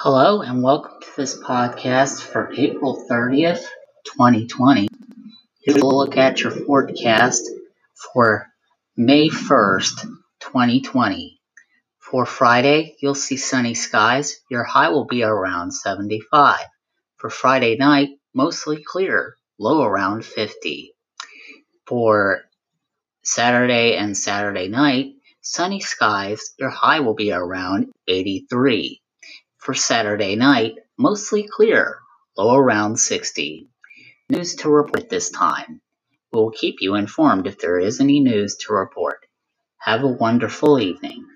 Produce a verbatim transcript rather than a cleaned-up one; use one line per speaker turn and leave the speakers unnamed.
Hello and welcome to this podcast for April thirtieth, twenty twenty. Here we'll look at your forecast for May first, twenty twenty. For Friday, you'll see sunny skies. Your high will be around seventy-five. For Friday night, mostly clear, low around fifty. For Saturday and Saturday night, sunny skies. Your high will be around eighty-three. For Saturday night, mostly clear, low around sixty. News to report this time. We will keep you informed if there is any news to report. Have a wonderful evening.